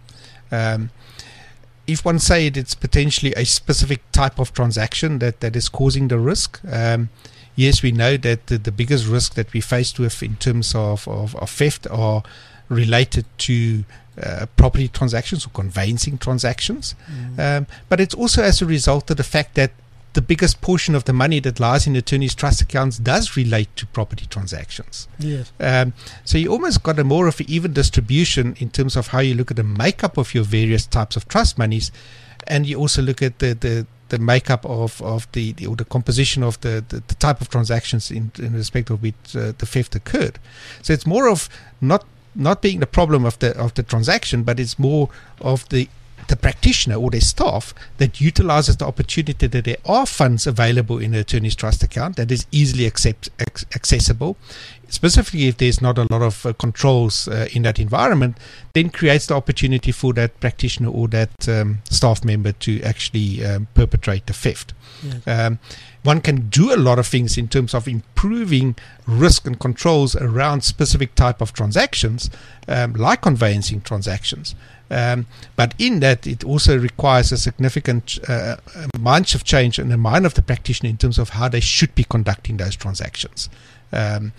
If one say it's potentially a specific type of transaction that is causing the risk, yes, we know that the biggest risk that we faced with in terms of theft are related to property transactions or conveyancing transactions, but it's also as a result of the fact that the biggest portion of the money that lies in attorneys' trust accounts does relate to property transactions. Yes. So you almost got a more of an even distribution in terms of how you look at the makeup of your various types of trust monies, and you also look at the makeup of the composition of the type of transactions in respect of which the theft occurred. So it's more of not being the problem of the transaction, but it's more of the practitioner or their staff that utilizes the opportunity that there are funds available in the attorney's trust account that is easily accessible, specifically if there's not a lot of controls in that environment, then creates the opportunity for that practitioner or that staff member to actually perpetrate the theft. Yes. One can do a lot of things in terms of improving risk and controls around specific type of transactions, like conveyancing transactions. But in that, it also requires a significant mindset change in the mind of the practitioner in terms of how they should be conducting those transactions. And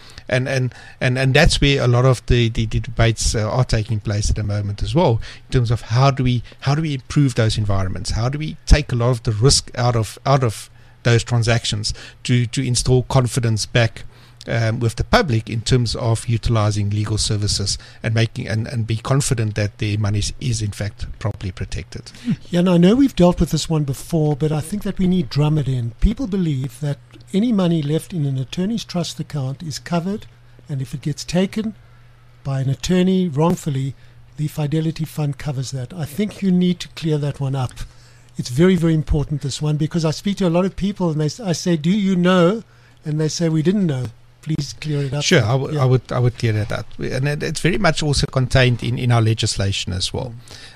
that's where a lot of the debates are taking place at the moment as well, in terms of how do we improve those environments? How do we take a lot of the risk out of those transactions to install confidence back with the public in terms of utilizing legal services and making and be confident that their money is in fact properly protected. Yeah, and I know we've dealt with this one before, but I think that we need drum it in. People believe that any money left in an attorney's trust account is covered, and if it gets taken by an attorney wrongfully, the Fidelity Fund covers that. I think you need to clear that one up. It's very, very important, this one, because I speak to a lot of people and I say, do you know? And they say, we didn't know. Please clear it up. Sure, I would clear that up, and it's very much also contained in our legislation as well.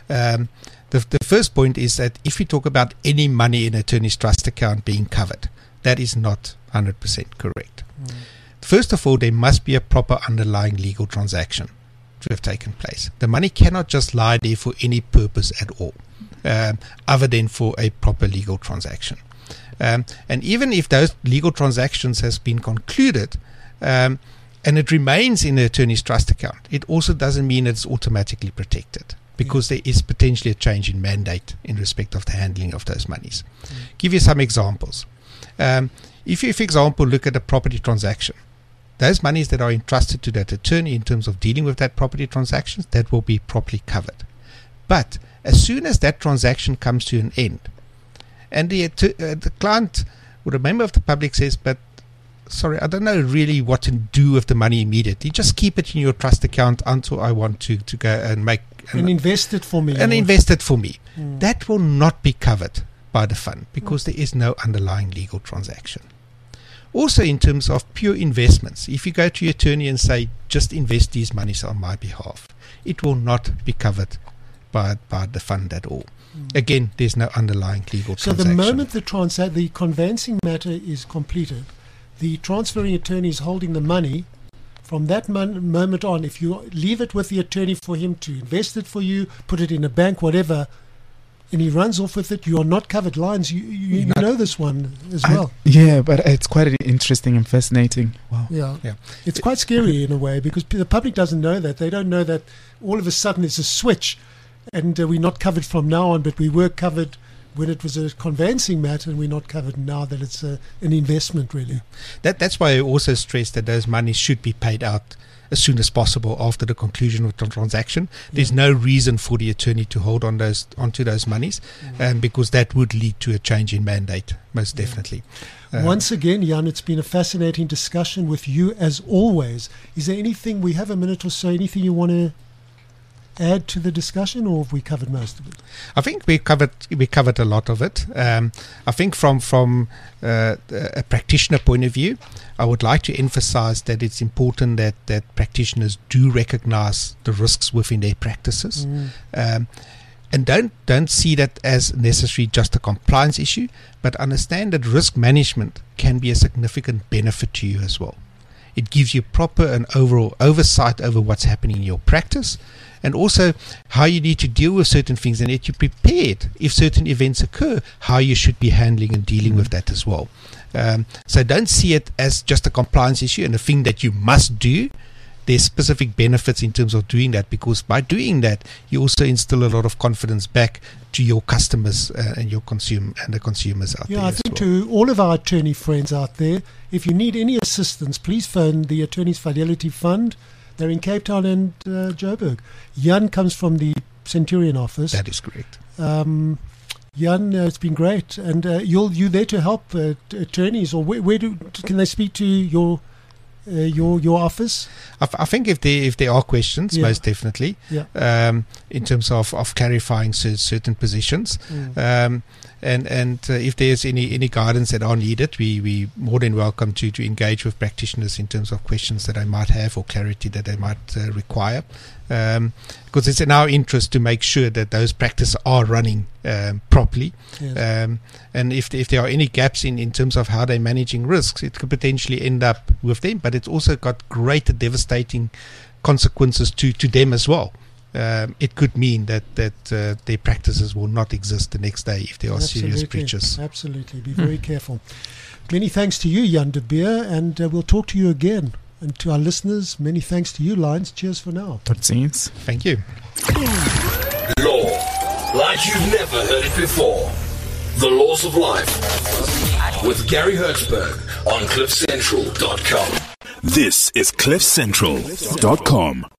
The first point is that if we talk about any money in an attorney's trust account being covered, that is not 100% correct. First of all, there must be a proper underlying legal transaction to have taken place. The money cannot just lie there for any purpose at all, other than for a proper legal transaction. And even if those legal transactions has been concluded, and it remains in the attorney's trust account, it also doesn't mean it's automatically protected, because there is potentially a change in mandate in respect of the handling of those monies. Give you some examples. If you, for example, look at a property transaction, those monies that are entrusted to that attorney in terms of dealing with that property transaction, that will be properly covered. But as soon as that transaction comes to an end, and the client or a member of the public says, but sorry, I don't know really what to do with the money immediately. Just keep it in your trust account until I want to go and make... And invest it for me. And invest it for me. That will not be covered by the fund because there is no underlying legal transaction. Also, in terms of pure investments, if you go to your attorney and say, just invest these monies on my behalf, it will not be covered by the fund at all. Again, there's no underlying legal transaction. So the moment the conveyancing matter is completed, the transferring attorney is holding the money. From that moment on, if you leave it with the attorney for him to invest it for you, put it in a bank, whatever, and he runs off with it, you are not covered. Lions, you know this one as well. Yeah, but it's quite interesting and fascinating. Wow. Yeah. It's quite scary in a way because the public doesn't know that. They don't know that all of a sudden it's a switch and we're not covered from now on, but we were covered when it was a conveyancing matter, and we're not covered now that it's an investment, really. That's why I also stress that those monies should be paid out as soon as possible after the conclusion of the transaction. There's no reason for the attorney to hold onto those monies, because that would lead to a change in mandate, most definitely. Once again, Jan, it's been a fascinating discussion with you as always. Is there anything, we have a minute or so, anything you want to add to the discussion, or have we covered most of it? I think we covered a lot of it. I think from a practitioner point of view, I would like to emphasize that it's important that practitioners do recognize the risks within their practices, and don't see that as necessarily just a compliance issue, but understand that risk management can be a significant benefit to you as well. It gives you proper and overall oversight over what's happening in your practice, and also how you need to deal with certain things, and that you're prepared if certain events occur, how you should be handling and dealing with that as well. So don't see it as just a compliance issue and a thing that you must do. There's specific benefits in terms of doing that, because by doing that, you also instill a lot of confidence back to your customers and your the consumers out there. I think to all of our attorney friends out there, if you need any assistance, please phone the Attorneys Fidelity Fund. They're in Cape Town and Joburg. Jan comes from the Centurion office. That is correct. Jan, it's been great. And you there to help attorneys, or where can they speak to your office? I think if there are questions, most definitely, in terms of clarifying certain positions, and if there's any guidance that are needed, we more than welcome to engage with practitioners in terms of questions that they might have or clarity that they might require, because it's in our interest to make sure that those practices are running properly. And if there are any gaps in terms of how they're managing risks, it could potentially end up with them, but it's also got greater devastating consequences to them as well. It could mean that their practices will not exist the next day if there are serious breaches. Absolutely. Be very careful. Many thanks to you, Jan de Beer, and we'll talk to you again. And to our listeners, many thanks to you, Lions. Cheers for now. Thank you. Law, like you've never heard it before. The Laws of Life with Gary Hertzberg on CliffCentral.com. This is CliffCentral.com.